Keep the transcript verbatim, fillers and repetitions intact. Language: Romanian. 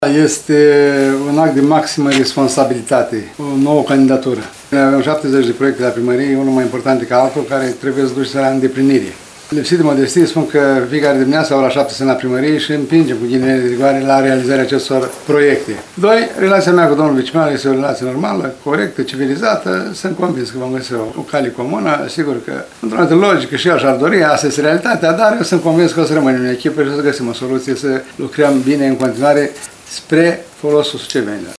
Este un act de maximă responsabilitate, o nouă candidatură. Noi avem șaptezeci de proiecte la primărie, unul mai important decât altul, care trebuie să duce la îndeplinire. Lipsit de modestie, spun că fiecare dimineață, la ora șapte, sunt la primărie și împingem cu ghilimele de rigoare la realizarea acestor proiecte. Doi, relația mea cu domnul viceprimar este o relație normală, corectă, civilizată. Sunt convins că vom găsi o, o cale comună. Sigur că, într-o altă logică, și eu și-ar dori, asta este realitatea, dar eu sunt convins că o să rămânem în echipă și o să găsim o soluție să lucrăm bine în continuare spre folosul sucevenilor.